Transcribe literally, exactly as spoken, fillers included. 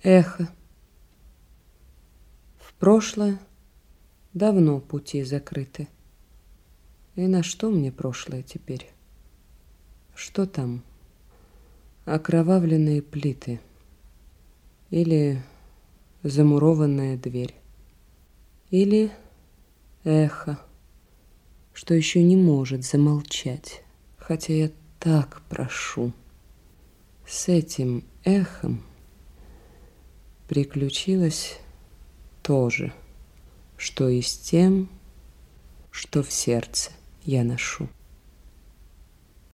Эхо. В прошлое давно пути закрыты. И на что мне прошлое теперь? Что там? Окровавленные плиты или замурованная дверь, или эхо, что еще не может замолчать, хотя я так прошу. С этим эхом приключилось то же, что и с тем, что в сердце я ношу.